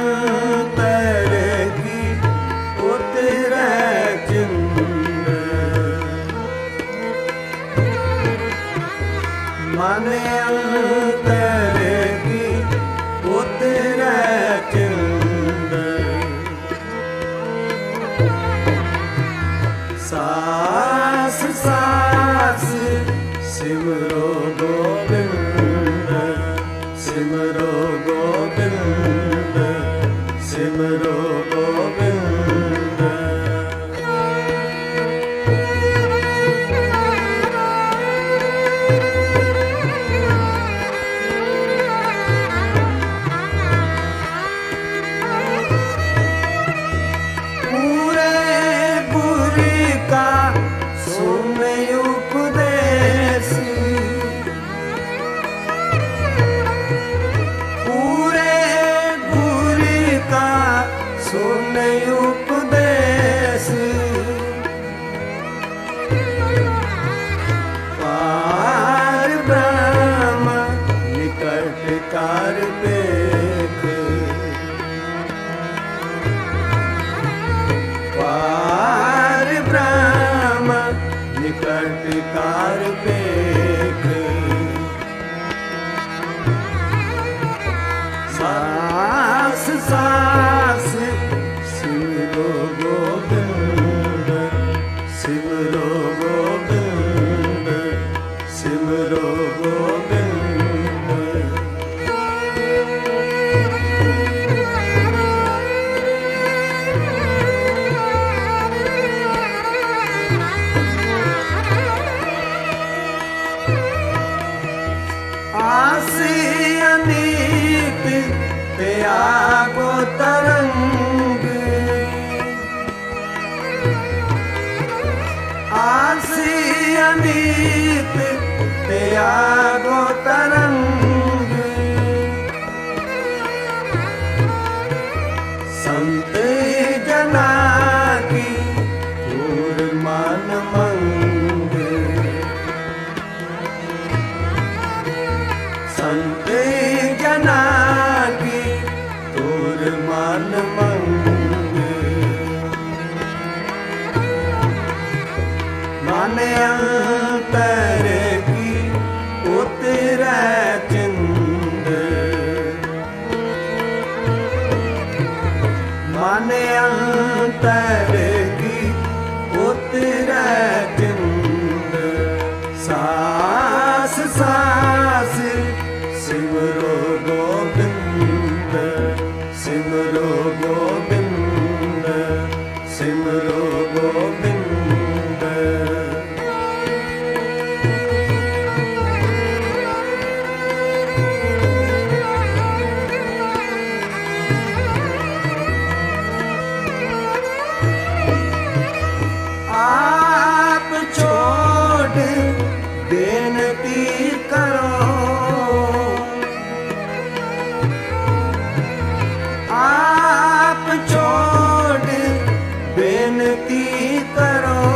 ਅੰਤਰ ਕੀ ਉਤਰੈ ਚਿੰਦ, ਮਨ ਅੰਤਰ ਕੀ ਉਤਰੈ ਚਿੰਦ, ਸਾਸ ਸਾਸ ਸਿਮਰੋ ਗੋਬਿੰਦ, ਸਿਮਰੋ ਗੋਬਿੰਦ, ਸਿਮਰੋ ਗੋਬਿੰਦ। ਪੂਰੇ ਗੁਰ ਕਾ ਸੁਨ ਉਪਦੇਸ, ਪੂਰੇ ਗੁਰ ਕਾ ਸੁਨ ਉਪਦੇਸ, ਪਾਰ ਬ੍ਰਹਮ ਨਿਕਟ ਕਰ ਦੇਖ, ਪਾਰ ਬ੍ਰਹਮ ਨਿਕਟ ਕਰ ਦੇਖ, ਸਾਸ ਸਾਸ ਸਿਮਰੋ ਗੋਬਿੰਦ, ਸਿਮਰੋ ਗੋਬਿੰਦ, ਸਿਮਰੋ ਗੋਬਿੰਦ। ਆਸੀ ਅਨੀਤ ਤਿਆਗੋ ਤਰੰਗ, ਆਸੀ ਅਨੀਤ ਤਿਆਗੋ ਤਰੰਗ, ਸੰਤ ਜਨਾ ਕੀ ਪੂਰ ਮਨ ਮੰਗ, ਸੰਤ ਜਨਾ ਕੀ ਤੂਰ ਮਨ ਮੰਗ, ਮਨ ਅੰਤਰ ਕੀ ਉਤਰੈ ਚਿੰਦ, ਮਨ ਅੰਤਰ ਕੀ ਉਤਰੈ ਚਿੰਦ, ਸਾਸ ਸਾਸ ਸਿਮਰੋ ਗੋਬਿੰਦ, ਸਿਮਰੋ ਗੋਬਿੰਦ, ਸਿਮਰੋ ਗੋਬਿੰਦ। ਆਪ ਛੋੜ ਬੇਨਤੀ ਕਰੋ, ਆਪ ਛੋੜ ਬੇਨਤੀ ਕਰੋ,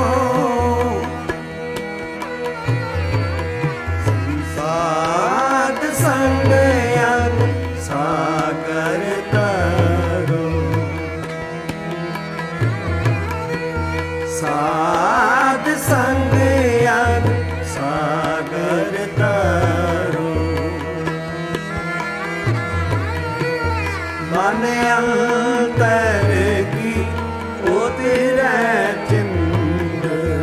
ਸਾਧ ਸੰਗ ਅੰਗ ਸਾਗਰ ਤਰੋ, ਸਾਧ ਸੰਗ ਅੰਗ ਸਾਗਰ ਤਰੋ, ਮਨ ਅੰਤਰ ਕੀ ਉਤਰੈ ਚਿੰਦ,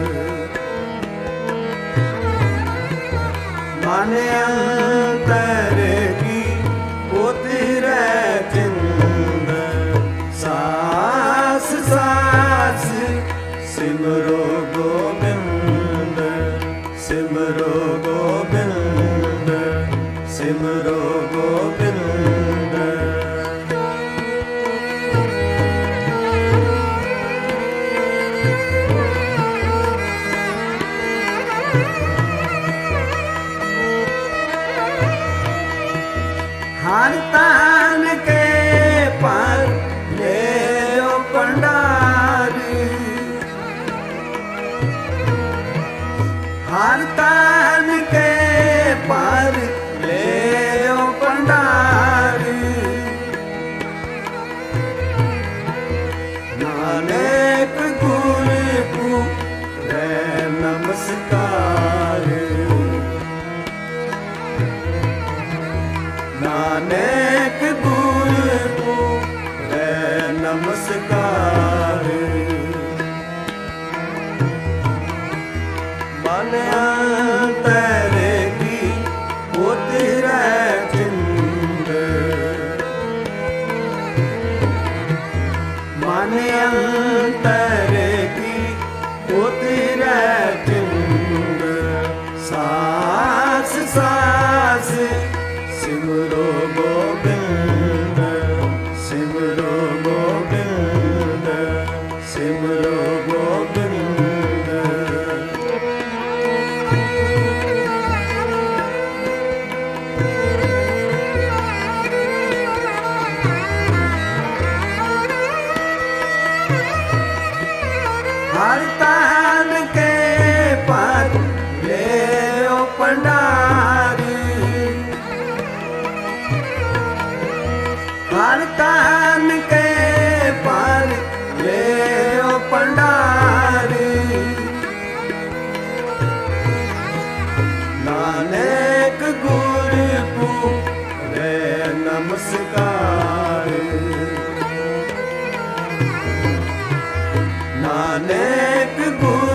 ਮਨ ਅੰਤਰ ਕੀ ਉਤਰੈ ਚਿੰਦ, ਸਾਸ ਸਾਸ ਸਿਮਰੋ ਗੋਬਿੰਦ, ਸਿਮਰੋ ਗੋਬਿੰਦ, ਸਿਮਰੋ ਗੋਬਿੰਦ। नमस्कार नानक गुरु को है नमस्कार मन अंतर की होती रह चिंद मन अंतर की होती रह चिंद सास सास सिमरो गोविंद सिमरो गोविंद सिमरो गोविंद हर तान के पर ले ओ पंडारी हर तान के पर ले ओ पंडारी नानक गुरु को रे नमस्कार नानक गुरु